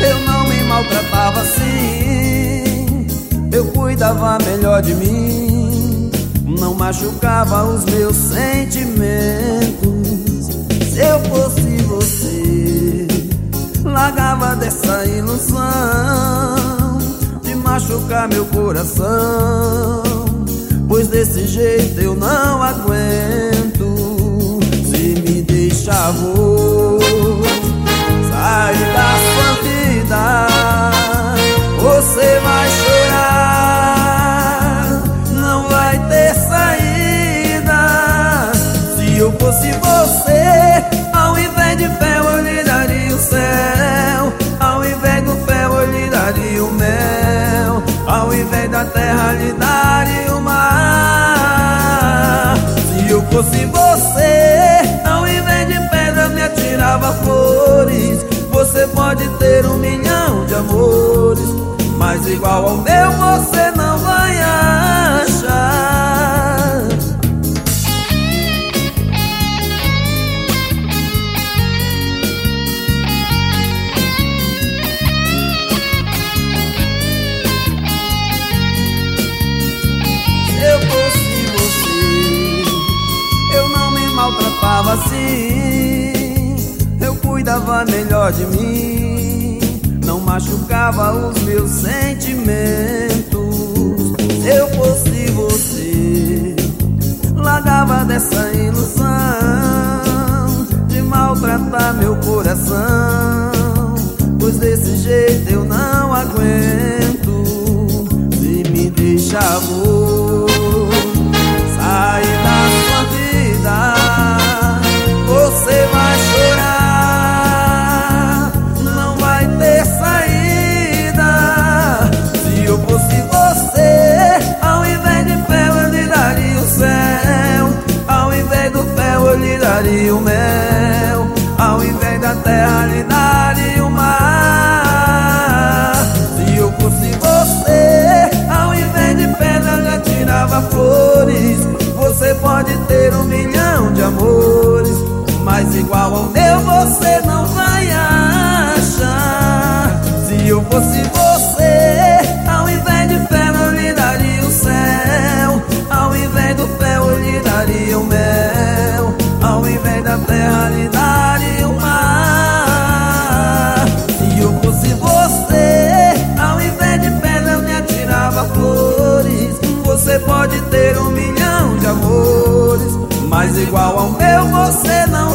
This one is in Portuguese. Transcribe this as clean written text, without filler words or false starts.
eu não me maltratava assim. Eu cuidava melhor de mim, não machucava os meus sentimentos. Se eu fosse você, largava dessa ilusão de machucar meu coração, pois desse jeito eu não aguento. Se me deixar, vou sair da sua vida. Você vai chorar, não vai ter saída. Se eu fosse você, ao invés de fel eu lhe daria o céu, ao invés do fel eu lhe daria o mel, ao invés da terra lhe daria o mar. Se eu fosse você, ao invés de pedra me atirava flores. Você pode ter 1 milhão de amores, mas igual ao meu você não vai achar. Se eu fosse você, eu não me maltratava assim. Eu cuidava melhor de mim, não machucava os meus sentimentos. Se eu fosse você, largava dessa ilusão de maltratar meu coração, pois desse jeito eu não aguento. Se me deixar, vou sair da sua vida. Você vai chorar, não vai ter saída. Se eu fosse você, ao invés de fel eu lhe daria o céu, ao invés do fel eu lhe daria o mel, ao invés da terra lhe daria o mar. Se eu fosse você, ao invés de pedra lhe atirava flores. Você pode ter 1 milhão de amores, mas igual ao meu você não vai achar. Se eu fosse você, ao invés de fel eu lhe daria o céu, ao invés do fel eu lhe daria o mel, ao invés da terra lhe daria o mar. Se eu fosse você, ao invés de pedra me atirava flores. Você pode ter 1 milhão de amores, mas igual ao meu você não